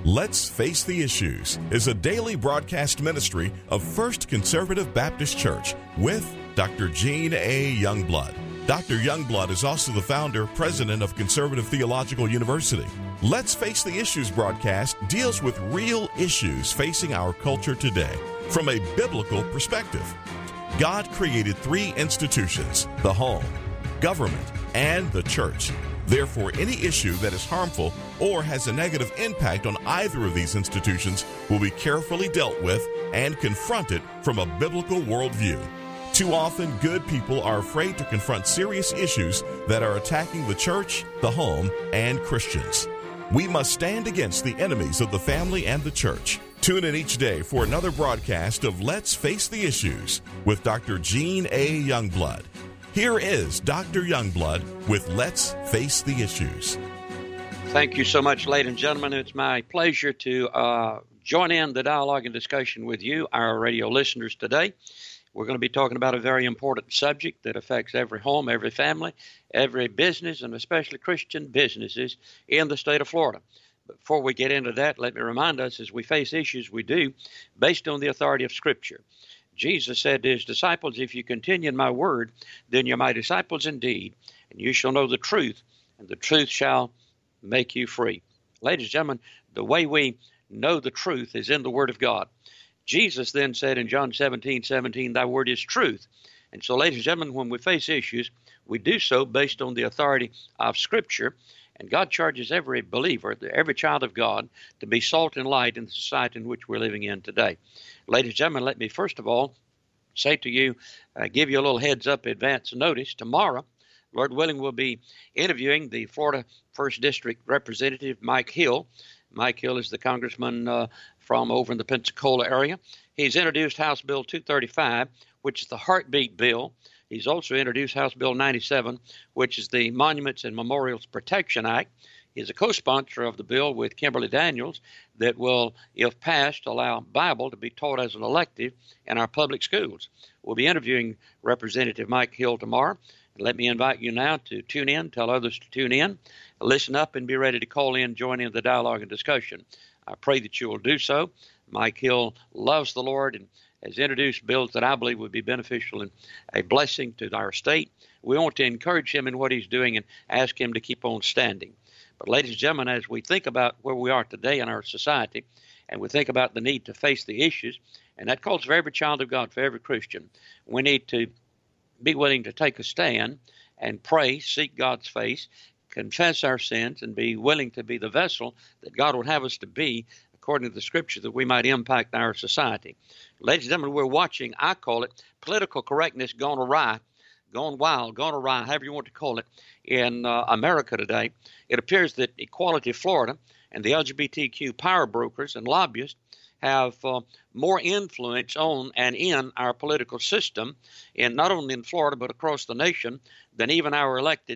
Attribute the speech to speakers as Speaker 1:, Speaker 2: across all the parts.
Speaker 1: Let's Face the Issues is a daily broadcast ministry of First Conservative Baptist Church with Dr. Gene A. Youngblood. Dr. Youngblood is also the founder, president of Conservative Theological University. Let's Face the Issues broadcast deals with real issues facing our culture today from a biblical perspective. God created three institutions: the home, government, and the church. Therefore, any issue that is harmful or has a negative impact on either of these institutions will be carefully dealt with and confronted from a biblical worldview. Too often, good people are afraid to confront serious issues that are attacking the church, the home, and Christians. We must stand against the enemies of the family and the church. Tune in each day for another broadcast of Let's Face the Issues with Dr. Gene A. Youngblood. Here is Dr. Youngblood with Let's Face the Issues.
Speaker 2: Thank you so much, ladies and gentlemen. It's my pleasure to join in the dialogue and discussion with you, our radio listeners, today. We're going to be talking about a very important subject that affects every home, every family, every business, and especially Christian businesses in the state of Florida. Before we get into that, let me remind us, as we face issues, we do based on the authority of Scripture. Jesus said to his disciples, "If you continue in my word, then you're my disciples indeed, and you shall know the truth, and the truth shall make you free." Ladies and gentlemen, the way we know the truth is in the Word of God. Jesus then said in John 17:17, "Thy word is truth." And so, ladies and gentlemen, when we face issues, we do so based on the authority of Scripture. And God charges every believer, every child of God, to be salt and light in the society in which we're living in today. Ladies and gentlemen, let me first of all say to you, give you a little heads up, advance notice. Tomorrow, Lord willing, we'll be interviewing the Florida 1st District Representative Mike Hill. Mike Hill is the congressman from over in the Pensacola area. He's introduced House Bill 235, which is the Heartbeat Bill. He's also introduced House Bill 97, which is the Monuments and Memorials Protection Act. He's a co-sponsor of the bill with Kimberly Daniels that will, if passed, allow Bible to be taught as an elective in our public schools. We'll be interviewing Representative Mike Hill tomorrow. Let me invite you now to tune in, tell others to tune in, listen up, and be ready to call in, join in the dialogue and discussion. I pray that you will do so. Mike Hill loves the Lord and has introduced bills that I believe would be beneficial and a blessing to our state. We want to encourage him in what he's doing and ask him to keep on standing. But ladies and gentlemen, as we think about where we are today in our society, and we think about the need to face the issues, and that calls for every child of God, for every Christian, we need to be willing to take a stand and pray, seek God's face, confess our sins, and be willing to be the vessel that God would have us to be according to the Scripture, that we might impact our society. Ladies and gentlemen, we're watching, I call it, political correctness gone awry, gone wild, gone awry, however you want to call it, in America today. It appears that Equality Florida and the LGBTQ power brokers and lobbyists have more influence on and in our political system, and not only in Florida but across the nation, than even our elected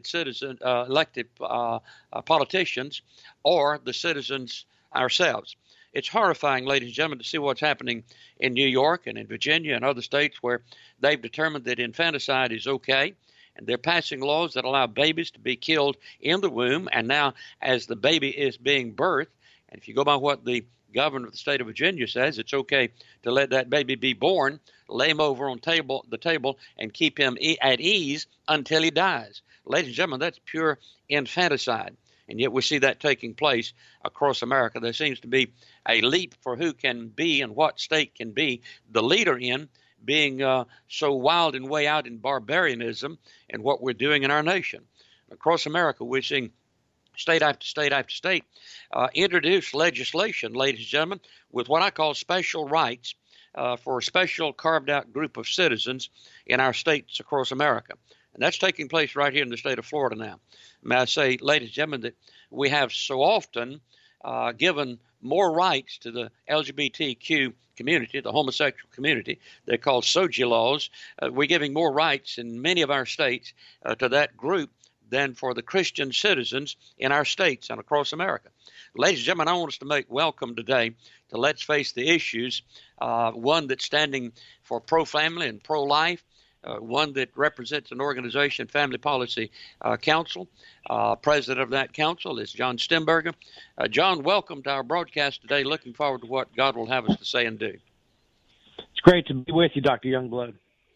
Speaker 2: politicians or the citizens ourselves. It's horrifying, ladies and gentlemen, to see what's happening in New York and in Virginia and other states where they've determined that infanticide is okay, and they're passing laws that allow babies to be killed in the womb, and now as the baby is being birthed, and if you go by what the governor of the state of Virginia says, it's okay to let that baby be born, lay him over on the table, and keep him at ease until he dies. Ladies and gentlemen, that's pure infanticide. And yet we see that taking place across America. There seems to be a leap for who can be and what state can be the leader in being so wild and way out in barbarianism and what we're doing in our nation. Across America, we're seeing state after state after state introduce legislation, ladies and gentlemen, with what I call special rights for a special carved out group of citizens in our states across America. And that's taking place right here in the state of Florida now. May I say, ladies and gentlemen, that we have so often given more rights to the LGBTQ community, the homosexual community. They're called SOGI laws. We're giving more rights in many of our states to that group than for the Christian citizens in our states and across America. Ladies and gentlemen, I want us to make welcome today to Let's Face the Issues, one that's standing for pro-family and pro-life, one that represents an organization, Family Policy Council. President of that council is John Stemberger. John, welcome to our broadcast today. Looking forward to what God will have us to say and do.
Speaker 3: It's great to be with you, Dr. Youngblood.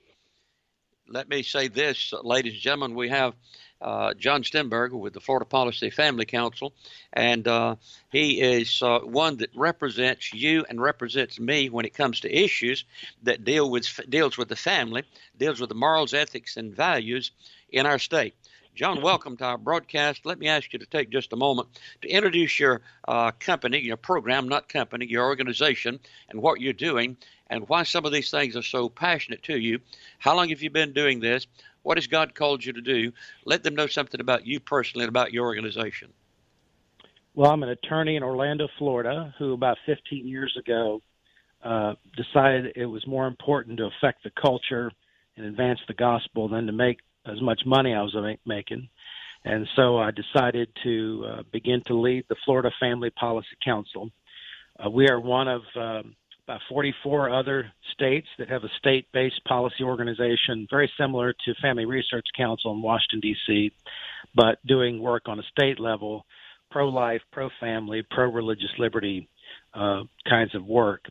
Speaker 2: Let me say this, ladies and gentlemen, we have John Stemberger with the Florida Policy Family Council, and he is one that represents you and represents me when it comes to issues that deals with the family, deals with the morals, ethics, and values in our state. John, welcome to our broadcast. Let me ask you to take just a moment to introduce your company, your program, not company, your organization, and what you're doing, and why some of these things are so passionate to you. How long have you been doing this? What has God called you to do? Let them know something about you personally and about your organization.
Speaker 3: Well, I'm an attorney in Orlando, Florida, who about 15 years ago decided it was more important to affect the culture and advance the gospel than to make as much money I was making. And so I decided to begin to lead the Florida Family Policy Council. We are one of about 44 other states that have a state-based policy organization, very similar to Family Research Council in Washington, D.C., but doing work on a state level, pro-life, pro-family, pro-religious liberty kinds of work.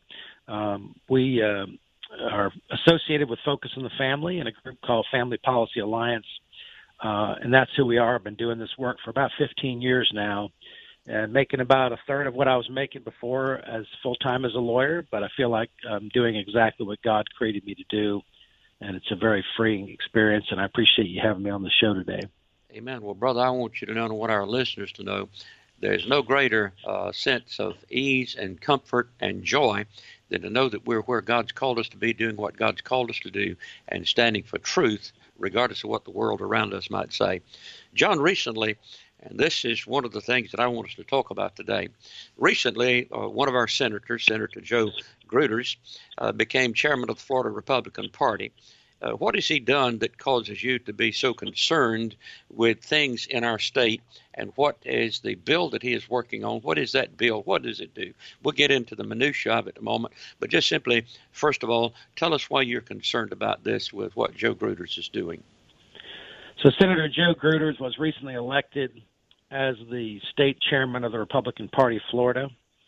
Speaker 3: We are associated with Focus on the Family and a group called Family Policy Alliance, and that's who we are. I've been doing this work for about 15 years now, and making about a third of what I was making before as full-time as a lawyer, but I feel like I'm doing exactly what God created me to do, and it's a very freeing experience, and I appreciate you having me on the show today.
Speaker 2: Amen. Well, brother, I want you to know and want our listeners to know there's no greater sense of ease and comfort and joy than to know that we're where God's called us to be, doing what God's called us to do, and standing for truth, regardless of what the world around us might say. John, recently, and this is one of the things that I want us to talk about today. Recently, one of our senators, Senator Joe Gruters, became chairman of the Florida Republican Party. What has he done that causes you to be so concerned with things in our state? And what is the bill that he is working on? What is that bill? What does it do? We'll get into the minutiae of it in a moment. But just simply, first of all, tell us why you're concerned about this with what Joe Gruters is doing.
Speaker 3: So Senator Joe Gruters was recently elected as the state chairman of the Republican Party of Florida.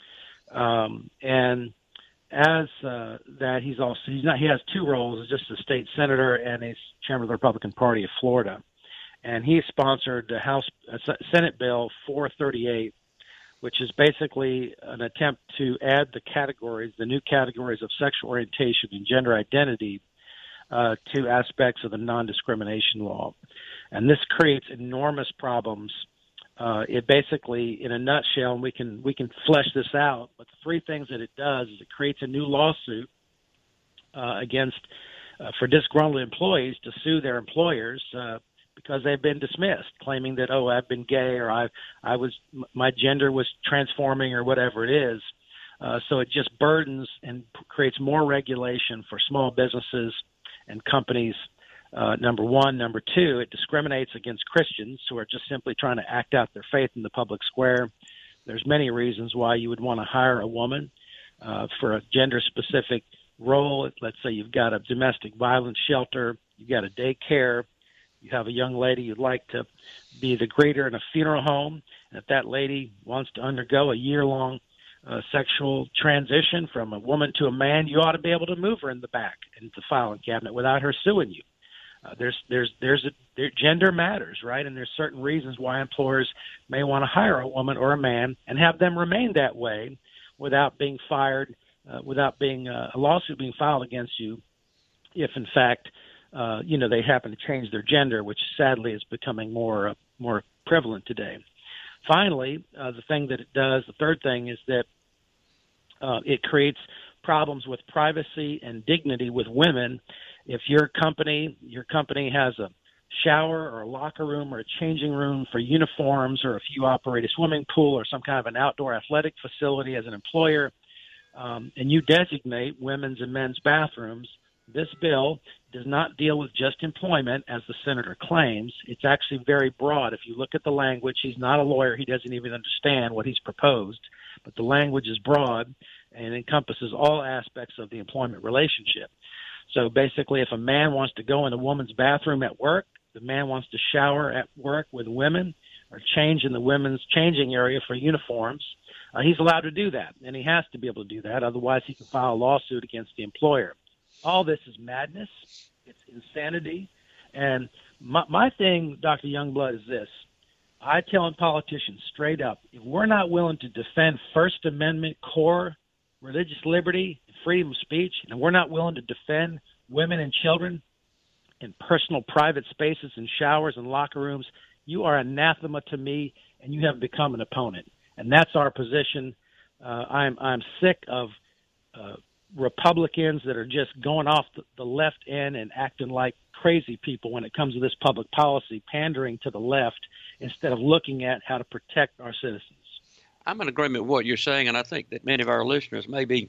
Speaker 3: And as that, he has two roles. He's just a state senator and he's chairman of the Republican Party of Florida. And he sponsored the Senate Bill 438, which is basically an attempt to add the new categories of sexual orientation and gender identity to aspects of the non-discrimination law. And this creates enormous problems. It basically, in a nutshell, and we can flesh this out, but the three things that it does is it creates a new lawsuit for disgruntled employees to sue their employers because they've been dismissed, claiming that, I've been gay or my gender was transforming or whatever it is. So it just burdens and creates more regulation for small businesses and companies. Number one. Number two, it discriminates against Christians who are just simply trying to act out their faith in the public square. There's many reasons why you would want to hire a woman for a gender-specific role. Let's say you've got a domestic violence shelter, you've got a daycare, you have a young lady you'd like to be the greeter in a funeral home, and if that lady wants to undergo a year-long sexual transition from a woman to a man, you ought to be able to move her in the back into the filing cabinet without her suing you. Gender matters, right? And there's certain reasons why employers may want to hire a woman or a man and have them remain that way without being fired, without being a lawsuit being filed against you, if in fact, they happen to change their gender, which sadly is becoming more prevalent today. Finally, the thing that it does, the third thing is that it creates problems with privacy and dignity with women. If your company has a shower or a locker room or a changing room for uniforms, or if you operate a swimming pool or some kind of an outdoor athletic facility as an employer, and you designate women's and men's bathrooms, this bill does not deal with just employment, as the senator claims. It's actually very broad. If you look at the language, he's not a lawyer. He doesn't even understand what he's proposed. But the language is broad and encompasses all aspects of the employment relationship. So basically, if a man wants to go in a woman's bathroom at work, the man wants to shower at work with women or change in the women's changing area for uniforms, he's allowed to do that, and he has to be able to do that. Otherwise, he can file a lawsuit against the employer. All this is madness. It's insanity. And my thing, Dr. Youngblood, is this. I tell politicians straight up, if we're not willing to defend First Amendment core religious liberty and freedom of speech, and we're not willing to defend women and children in personal private spaces and showers and locker rooms, you are anathema to me, and you have become an opponent. And that's our position. I'm sick of Republicans that are just going off the left end and acting like crazy people when it comes to this public policy, pandering to the left instead of looking at how to protect our citizens.
Speaker 2: I'm in agreement with what you're saying, and I think that many of our listeners may be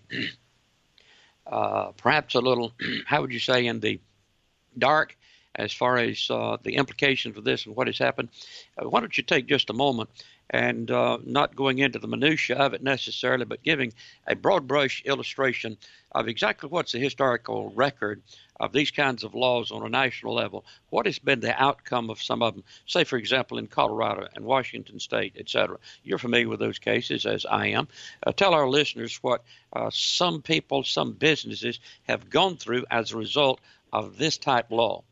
Speaker 2: perhaps a little, how would you say, in the dark as far as the implications of this and what has happened. Why don't you take just a moment and not going into the minutiae of it necessarily, but giving a broad brush illustration of exactly what's the historical record of these kinds of laws on a national level. What has been the outcome of some of them, say, for example, in Colorado and Washington State, et cetera? You're familiar with those cases, as I am. Tell our listeners what some people, some businesses have gone through as a result of this type law.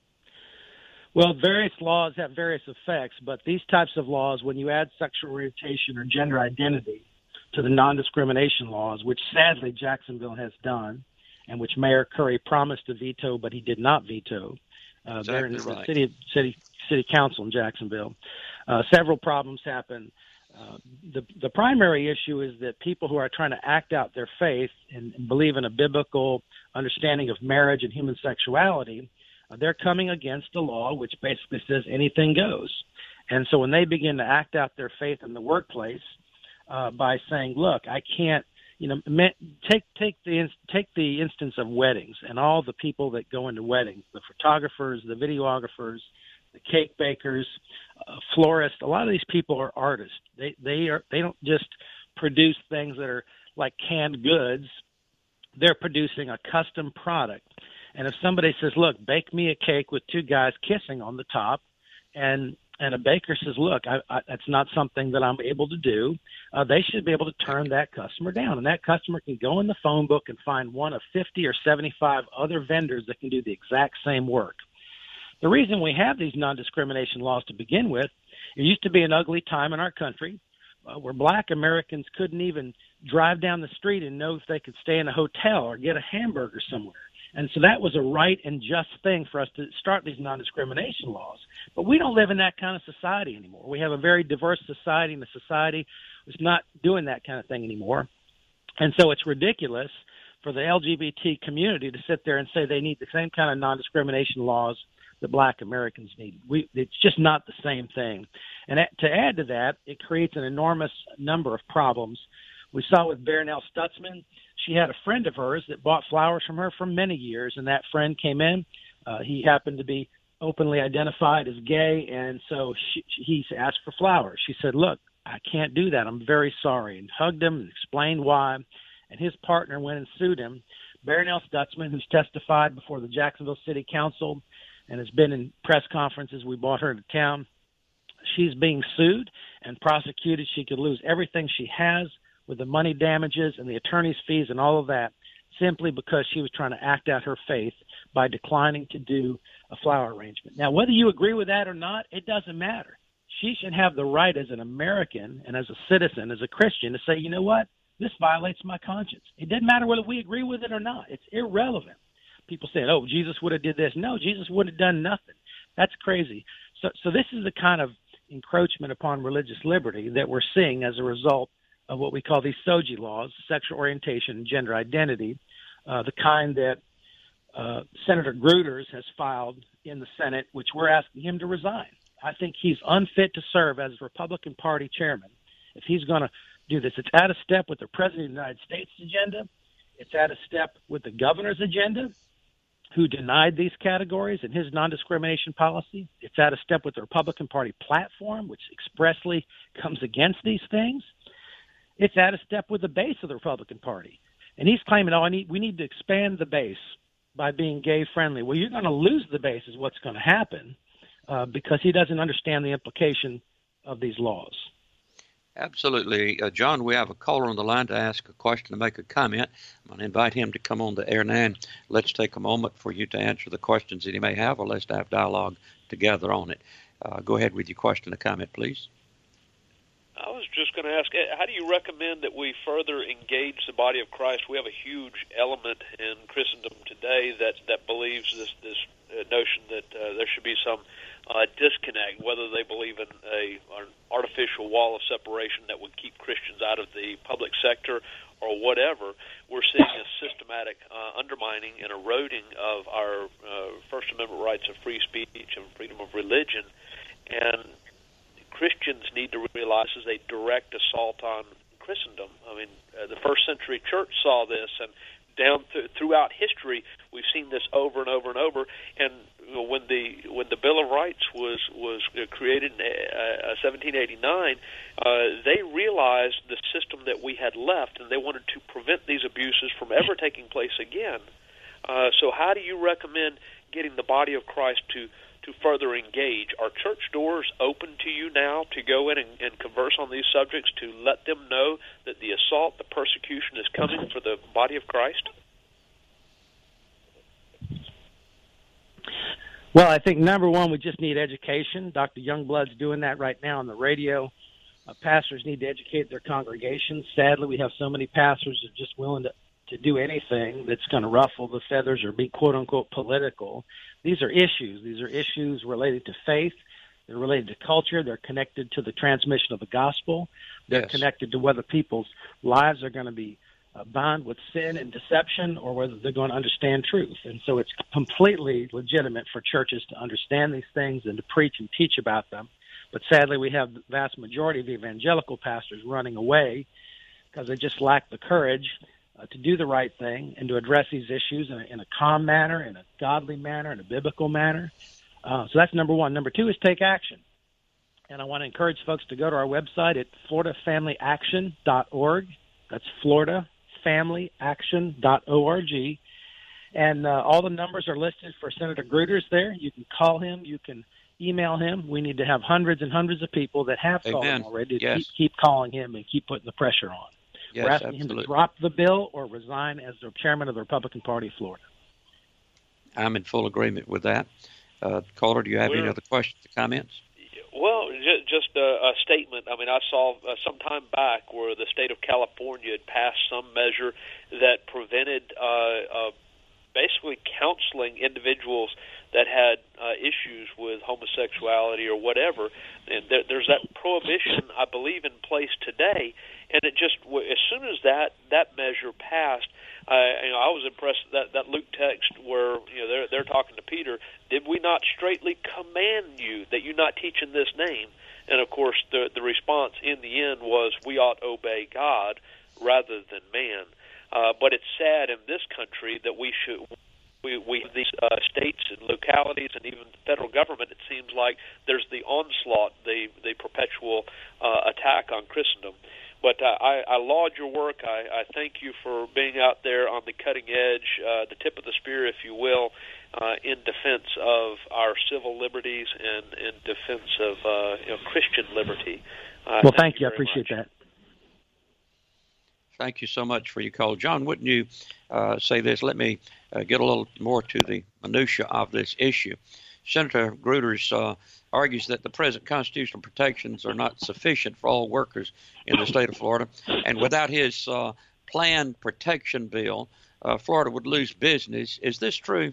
Speaker 3: Well, various laws have various effects, but these types of laws, when you add sexual orientation or gender identity to the non-discrimination laws, which sadly Jacksonville has done, and which Mayor Curry promised to veto, but he did not veto, there in the city council in Jacksonville, several problems happen. The primary issue is that people who are trying to act out their faith and believe in a biblical understanding of marriage and human sexuality, they're coming against a law which basically says anything goes. And so when they begin to act out their faith in the workplace by saying, look, I can't, take the instance of weddings and all the people that go into weddings, the photographers, the videographers, the cake bakers, florists. A lot of these people are artists. They don't just produce things that are like canned goods. They're producing a custom product. And if somebody says, look, bake me a cake with two guys kissing on the top, and a baker says, look, that's not something that I'm able to do, they should be able to turn that customer down. And that customer can go in the phone book and find one of 50 or 75 other vendors that can do the exact same work. The reason we have these non-discrimination laws to begin with, it used to be an ugly time in our country where black Americans couldn't even drive down the street and know if they could stay in a hotel or get a hamburger somewhere. And so that was a right and just thing for us to start these non-discrimination laws. But we don't live in that kind of society anymore. We have a very diverse society, and the society is not doing that kind of thing anymore. And so it's ridiculous for the LGBT community to sit there and say they need the same kind of non-discrimination laws that black Americans need. It's just not the same thing. And to add to that, it creates an enormous number of problems. We saw with Barronelle Stutzman, she had a friend of hers that bought flowers from her for many years, and that friend came in. He happened to be openly identified as gay, and so he asked for flowers. She said, look, I can't do that. I'm very sorry, and hugged him and explained why. And his partner went and sued him. Barronelle Stutzman, who's testified before the Jacksonville City Council and has been in press conferences, we brought her to town. She's being sued and prosecuted. She could lose everything she has with the money damages and the attorney's fees and all of that, simply because she was trying to act out her faith by declining to do a flower arrangement. Now, whether you agree with that or not, it doesn't matter. She should have the right as an American and as a citizen, as a Christian, to say, you know what, this violates my conscience. It doesn't matter whether we agree with it or not. It's irrelevant. People say, oh, Jesus would have did this. No, Jesus would have done nothing. That's crazy. So this is the kind of encroachment upon religious liberty that we're seeing as a result of what we call these SOGI laws, sexual orientation and gender identity, the kind that Senator Gruters has filed in the Senate, which we're asking him to resign. I think he's unfit to serve as Republican Party chairman if he's going to do this. It's out of step with the President of the United States agenda. It's out of step with the governor's agenda, who denied these categories in his non-discrimination policy. It's out of step with the Republican Party platform, which expressly comes against these things. It's out of step with the base of the Republican Party. And he's claiming, we need to expand the base. by being gay friendly. Well, you're going to lose the base is what's going to happen because he doesn't understand the implication of these laws.
Speaker 2: Absolutely. John, we have a caller on the line to ask a question, to make a comment. I'm going to invite him to come on the air now, and let's take a moment for you to answer the questions that he may have, or let's have dialogue together on it. Go ahead with your question or comment, please.
Speaker 4: I was just going to ask, how do you recommend that we further engage the body of Christ? We have a huge element in Christendom today that believes this notion that there should be some disconnect, whether they believe in an artificial wall of separation that would keep Christians out of the public sector or whatever. We're seeing a systematic undermining and eroding of our First Amendment rights of free speech and freedom of religion. And Christians need to realize is a direct assault on Christendom. I mean, the first century church saw this, and down throughout history, we've seen this over and over and over. And when the Bill of Rights was created in 1789, they realized the system that we had left, and they wanted to prevent these abuses from ever taking place again. So, how do you recommend getting the body of Christ to further engage? Are church doors open to you now to go in and converse on these subjects, to let them know that the assault, the persecution is coming for the body of Christ?
Speaker 3: Well, I think number one, we just need education. Dr. Youngblood's doing that right now on the radio. Pastors need to educate their congregations. Sadly, we have so many pastors that are just willing to do anything that's going to ruffle the feathers or be quote-unquote political. These are issues. These are issues related to faith. They're related to culture. They're connected to the transmission of the gospel. They're connected to whether people's lives are going to be bound with sin and deception or whether they're going to understand truth. And so it's completely legitimate for churches to understand these things and to preach and teach about them. But sadly, we have the vast majority of the evangelical pastors running away because they just lack the courage to do the right thing and to address these issues in a calm manner, in a godly manner, in a biblical manner. So that's number one. Number two is take action. And I want to encourage folks to go to our website at floridafamilyaction.org. That's floridafamilyaction.org. And all the numbers are listed for Senator Gruters there. You can call him. You can email him. We need to have hundreds and hundreds of people that have called him already to keep calling him and keep putting the pressure on.
Speaker 2: Yes,
Speaker 3: we're asking him to drop the bill or resign as the chairman of the Republican Party of Florida.
Speaker 4: I'm in full agreement with that. Caller, do you have any other questions or comments?
Speaker 5: Well, just a statement. I mean, I saw some time back where the state of California had passed some measure that prevented basically counseling individuals that had issues with homosexuality or whatever. And there's that prohibition, I believe, in place today. And it just, as soon as that measure passed, I was impressed that Luke text where they're talking to Peter. Did we not straightly command you that you not teach in this name? And of course, the response in the end was, we ought obey God rather than man. But it's sad in this country that we these states and localities and even the federal government, it seems like there's the onslaught, the perpetual attack on Christendom. But I laud your work. I thank you for being out there on the cutting edge, the tip of the spear, if you will, in defense of our civil liberties and in defense of Christian liberty.
Speaker 3: Well, thank you. I appreciate that.
Speaker 2: Thank you so much for your call. John, wouldn't you say this? Let me get a little more to the minutia of this issue. Senator Gruters argues that the present constitutional protections are not sufficient for all workers in the state of Florida, and without his planned protection bill, Florida would lose business. Is this true?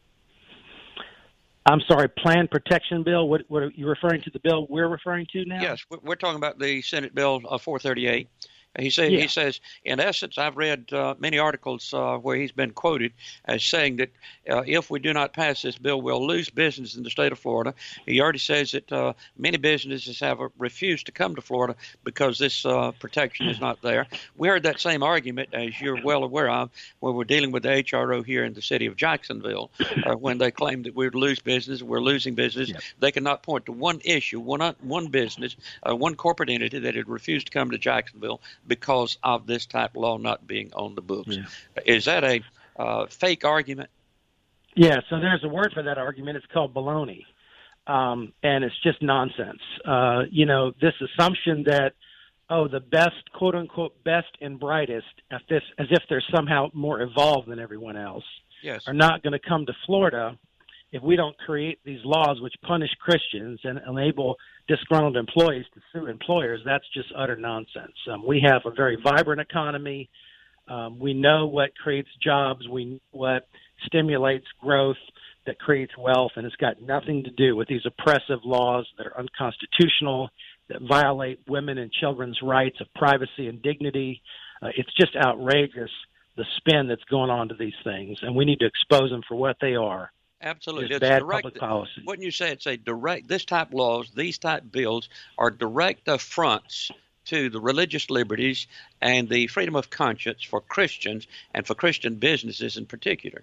Speaker 3: I'm sorry, planned protection bill? What are you referring to, the bill we're referring to now?
Speaker 2: Yes, we're talking about the Senate Bill 438. He says, in essence, I've read many articles where he's been quoted as saying that if we do not pass this bill, we'll lose business in the state of Florida. He already says that many businesses have refused to come to Florida because this protection is not there. We heard that same argument, as you're well aware of, when we're dealing with the HRO here in the city of Jacksonville, when they claim that we'd lose business, we're losing business. Yep. They cannot point to one issue, one business, one corporate entity that had refused to come to Jacksonville because of this type of law not being on the books. Yeah. Is that a fake argument?
Speaker 3: Yeah, so there's a word for that argument. It's called baloney, and it's just nonsense. This assumption that, the best, quote-unquote, best and brightest, as if they're somehow more evolved than everyone else,
Speaker 2: yes,
Speaker 3: are not going to come to Florida if we don't create these laws which punish Christians and enable disgruntled employees to sue employers. That's just utter nonsense. We have a very vibrant economy. We know what creates jobs. We know what stimulates growth, that creates wealth, and it's got nothing to do with these oppressive laws that are unconstitutional, that violate women and children's rights of privacy and dignity. It's just outrageous, the spin that's going on to these things, and we need to expose them for what they are.
Speaker 2: Absolutely.
Speaker 3: It's bad public policy.
Speaker 2: Wouldn't you say it's a direct, this type of laws, these type bills are direct affronts to the religious liberties and the freedom of conscience for Christians and for Christian businesses in particular?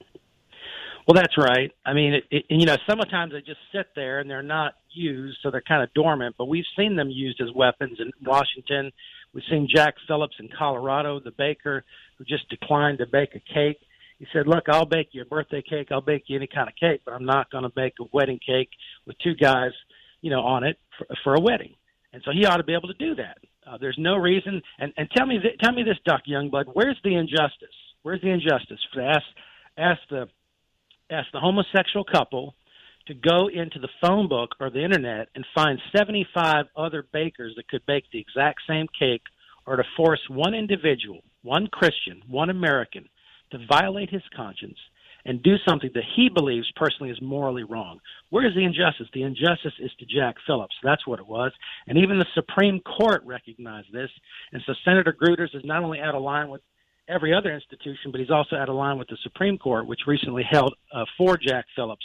Speaker 3: Well, that's right. I mean, sometimes they just sit there and they're not used, so they're kind of dormant, but we've seen them used as weapons in Washington. We've seen Jack Phillips in Colorado, the baker who just declined to bake a cake. He said, look, I'll bake you a birthday cake. I'll bake you any kind of cake, but I'm not going to bake a wedding cake with two guys, on it for a wedding. And so he ought to be able to do that. There's no reason. And tell me this, Dr. Youngblood, where's the injustice? Where's the injustice? Ask the homosexual couple to go into the phone book or the internet and find 75 other bakers that could bake the exact same cake, or to force one individual, one Christian, one American, to violate his conscience and do something that he believes personally is morally wrong. Where is the injustice? The injustice is to Jack Phillips. That's what it was. And even the Supreme Court recognized this. And so Senator Gruters is not only out of line with every other institution, but he's also out of line with the Supreme Court, which recently held for Jack Phillips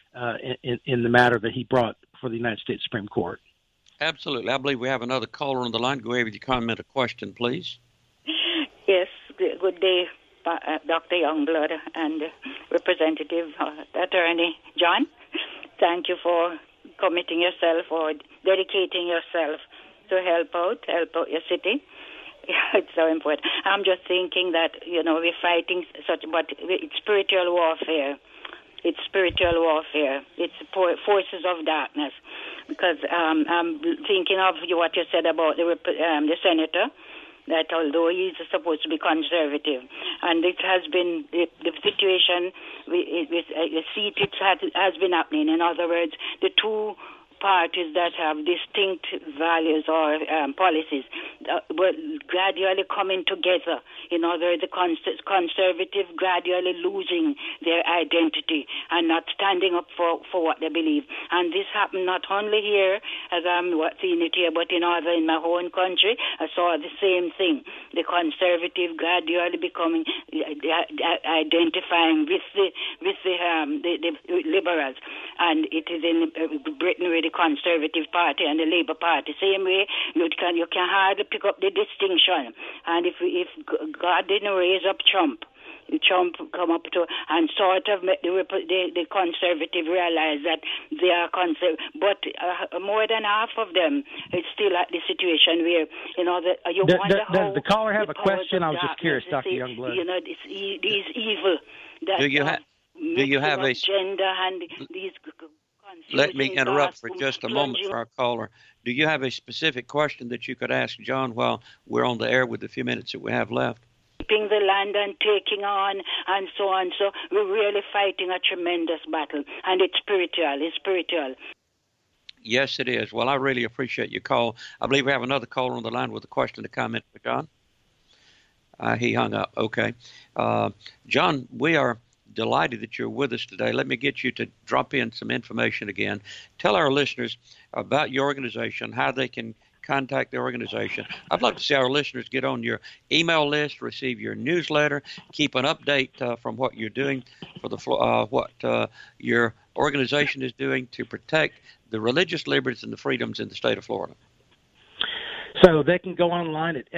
Speaker 3: in the matter that he brought for the United States Supreme Court.
Speaker 2: Absolutely. I believe we have another caller on the line. Go ahead with your comment or question, please.
Speaker 6: Yes. Good day, Dr. Youngblood and Representative Attorney John. Thank you for committing yourself or dedicating yourself to help out your city. It's so important. I'm just thinking that, we're fighting but it's spiritual warfare. It's spiritual warfare. It's forces of darkness. Because I'm thinking of what you said about the senator, that although he's supposed to be conservative, and it has been the situation with the seat, it has been happening. In other words, the two parties that have distinct values or policies were gradually coming together. In other words, the conservative gradually losing their identity and not standing up for what they believe. And this happened not only here, as I'm seeing it here, but in my own country. I saw the same thing. The conservative gradually becoming identifying with the liberals, and it is in Britain with the Conservative Party and the Labour Party. Same way, you can hardly pick up the distinction. And if God didn't raise up Trump come up to and sort of make the conservative realize that they are conservative, but more than half of them is still at the situation where
Speaker 3: Does the caller have a question? I was just curious, Dr. Youngblood.
Speaker 6: These evil.
Speaker 2: Do you have a
Speaker 6: gender and these?
Speaker 2: Let me interrupt for just a moment for our caller. Do you have a specific question that you could ask John while we're on the air with the few minutes that we have left?
Speaker 6: Keeping the land and taking on and so on. So we're really fighting a tremendous battle, and it's spiritual.
Speaker 2: Yes, it is. Well, I really appreciate your call. I believe we have another caller on the line with a question to comment for John. He hung up. Okay. John, we are delighted that you're with us today. Let me get you to drop in some information again. Tell our listeners about your organization, how they can contact the organization. I'd like to see our listeners get on your email list, receive your newsletter, keep an update from what you're doing for what your organization is doing to protect the religious liberties and the freedoms in the state of Florida.
Speaker 3: So they can go online at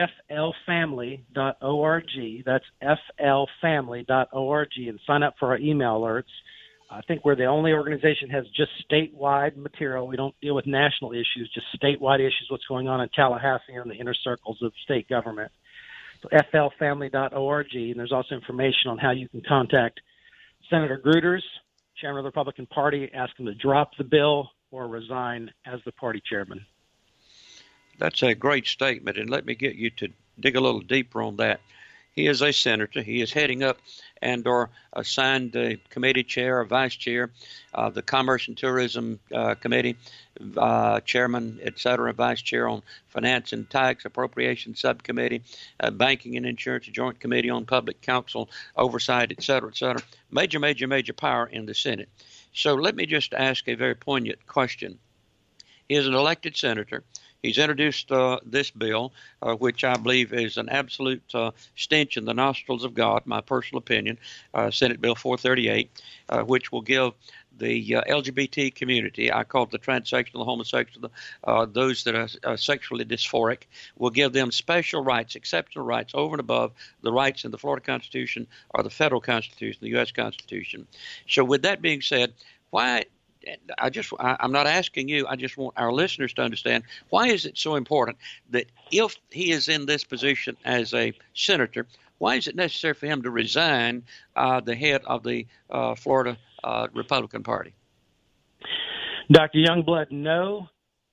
Speaker 3: flfamily.org. That's flfamily.org and sign up for our email alerts. I think we're the only organization that has just statewide material. We don't deal with national issues, just statewide issues, what's going on in Tallahassee and the inner circles of state government. So flfamily.org, and there's also information on how you can contact Senator Gruters, chairman of the Republican Party, ask him to drop the bill or resign as the party chairman.
Speaker 2: That's a great statement, and let me get you to dig a little deeper on that. He is a senator. He is heading up and or assigned a committee chair or vice chair, the Commerce and Tourism Committee, chairman, et cetera, vice chair on Finance and Tax Appropriation Subcommittee, Banking and Insurance Joint Committee on Public Counsel Oversight, et cetera, et cetera. Major power in the Senate. So let me just ask a very poignant question. He is an elected senator. He's introduced this bill, which I believe is an absolute stench in the nostrils of God, my personal opinion, Senate Bill 438, which will give the LGBT community, I call it the transsexual, the homosexual, those that are sexually dysphoric, will give them special rights, exceptional rights over and above the rights in the Florida Constitution or the federal Constitution, the U.S. Constitution. So with that being said, why... I'm not asking you. I just want our listeners to understand, why is it so important that if he is in this position as a senator, why is it necessary for him to resign the head of the Florida Republican Party?
Speaker 3: Dr. Youngblood, no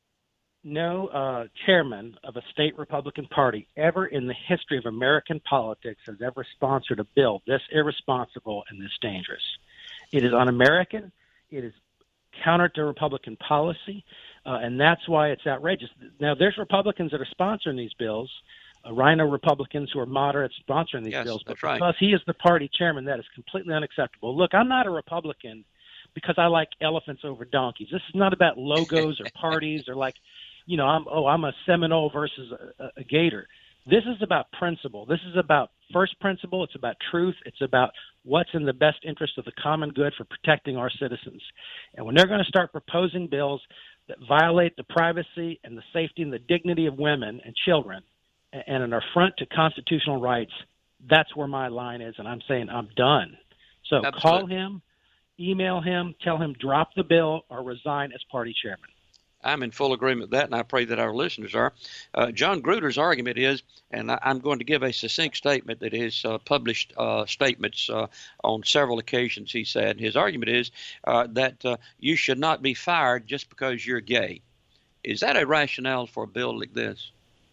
Speaker 3: chairman of a state Republican Party ever in the history of American politics has ever sponsored a bill this irresponsible and this dangerous. It is un-American. It is counter to Republican policy, and that's why it's outrageous. Now, there's Republicans that are sponsoring these bills, Rhino Republicans who are moderate sponsoring these bills, but because he is the party chairman, that is completely unacceptable. Look, I'm not a Republican because I like elephants over donkeys. This is not about logos or parties or I'm a Seminole versus a Gator. This is about principle. This is about first principle. It's about truth. It's about what's in the best interest of the common good for protecting our citizens. And when they're going to start proposing bills that violate the privacy and the safety and the dignity of women and children and an affront to constitutional rights, that's where my line is, and I'm saying I'm done. So Absolutely. Call him, email him, tell him drop the bill or resign as party chairman.
Speaker 2: I'm in full agreement with that, and I pray that our listeners are. John Gruter's argument is, and I'm going to give a succinct statement that his published statements on several occasions, he said. His argument is that you should not be fired just because you're gay. Is that a rationale for a bill like this?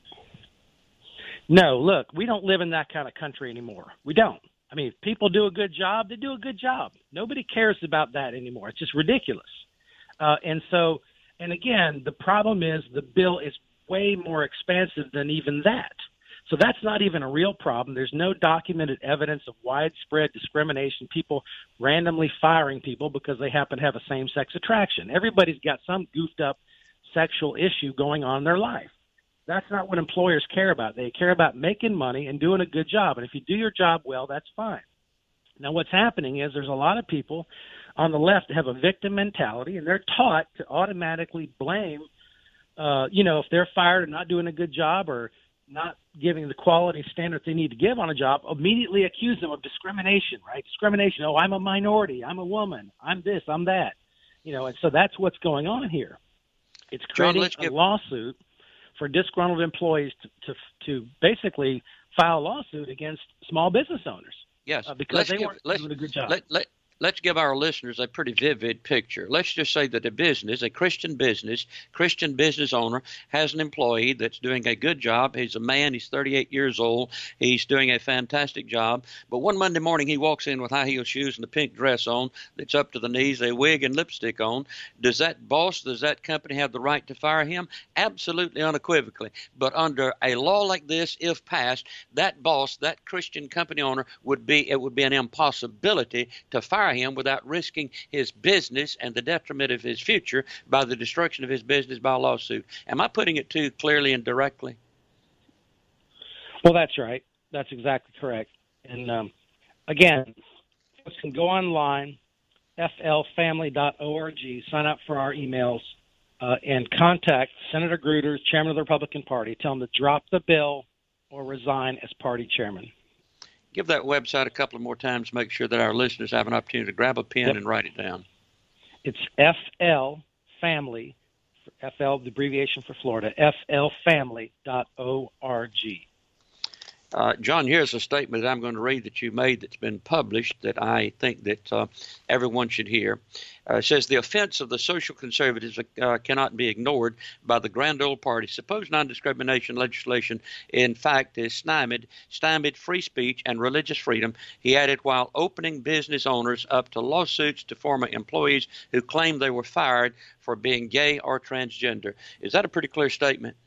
Speaker 3: No, look, we don't live in that kind of country anymore. We don't. I mean, if people do a good job, they do a good job. Nobody cares about that anymore. It's just ridiculous. And again, the problem is the bill is way more expansive than even that. So that's not even a real problem. There's no documented evidence of widespread discrimination, people randomly firing people because they happen to have a same-sex attraction. Everybody's got some goofed-up sexual issue going on in their life. That's not what employers care about. They care about making money and doing a good job. And if you do your job well, that's fine. Now, what's happening is there's a lot of people on the left have a victim mentality, and they're taught to automatically blame, if they're fired and not doing a good job or not giving the quality standards they need to give on a job, immediately accuse them of discrimination, right? Discrimination. Oh, I'm a minority. I'm a woman. I'm this. I'm that. And so that's what's going on here. It's creating a lawsuit for disgruntled employees to basically file a lawsuit against small business owners.
Speaker 2: Yes,
Speaker 3: because they weren't doing a good job.
Speaker 2: Let's give our listeners a pretty vivid picture. Let's just say that a Christian business owner has an employee that's doing a good job. He's a man. He's 38 years old. He's doing a fantastic job. But one Monday morning, he walks in with high-heel shoes and a pink dress on that's up to the knees, a wig and lipstick on. Does that company have the right to fire him? Absolutely, unequivocally. But under a law like this, if passed, that boss, that Christian company owner, would be an impossibility to fire him without risking his business and the detriment of his future by the destruction of his business by a lawsuit. Am I putting it too clearly and directly?
Speaker 3: Well, that's right. That's exactly correct. And again, folks can go online, flfamily.org, sign up for our emails, and contact Senator Gruters, chairman of the Republican Party. Tell him to drop the bill or resign as party chairman.
Speaker 2: Give that website a couple of more times. Make sure that our listeners have an opportunity to grab a pen and write it down.
Speaker 3: It's FL Family, FL, the abbreviation for Florida, flfamily.org.
Speaker 2: John, here's a statement that I'm going to read that you made that's been published that I think that everyone should hear. It says, the offense of the social conservatives cannot be ignored by the grand old party. Suppose non-discrimination legislation, in fact, is stymied free speech and religious freedom, he added, while opening business owners up to lawsuits to former employees who claimed they were fired for being gay or transgender. Is that a pretty clear statement?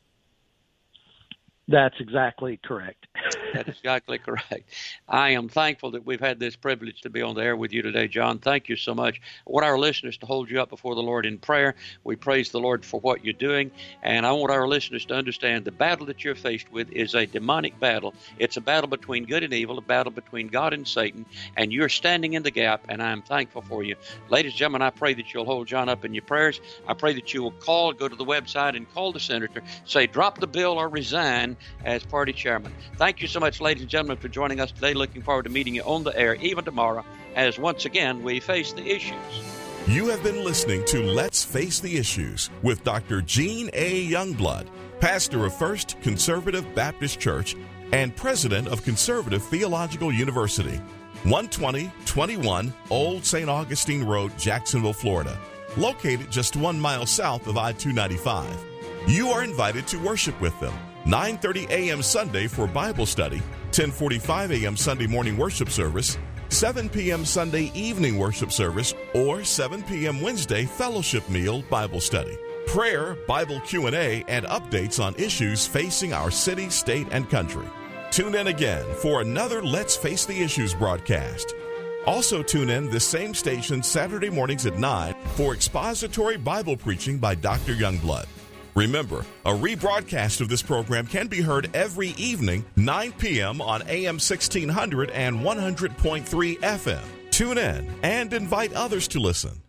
Speaker 3: That's exactly correct.
Speaker 2: That is exactly correct. I am thankful that we've had this privilege to be on the air with you today, John. Thank you so much. I want our listeners to hold you up before the Lord in prayer. We praise the Lord for what you're doing, and I want our listeners to understand the battle that you're faced with is a demonic battle. It's a battle between good and evil, a battle between God and Satan, and you're standing in the gap, and I'm thankful for you. Ladies and gentlemen, I pray that you'll hold John up in your prayers. I pray that you will go to the website and call the senator, say drop the bill or resign as party chairman. Thank you so much, ladies and gentlemen, for joining us today. Looking forward to meeting you on the air even tomorrow as once again we face the issues.
Speaker 1: You have been listening to Let's Face the Issues with Dr. Gene A. Youngblood, pastor of First Conservative Baptist Church and president of Conservative Theological University, 12021 Old St. Augustine Road, Jacksonville, Florida, located just 1 mile south of I-295. You are invited to worship with them 9:30 a.m. Sunday for Bible study, 10:45 a.m. Sunday morning worship service, 7 p.m. Sunday evening worship service, or 7 p.m. Wednesday fellowship meal Bible study, prayer, Bible Q&A, and updates on issues facing our city, state, and country. Tune in again for another Let's Face the Issues broadcast. Also tune in this same station Saturday mornings at 9 for expository Bible preaching by Dr. Youngblood. Remember, a rebroadcast of this program can be heard every evening, 9 p.m. on AM 1600 and 100.3 FM. Tune in and invite others to listen.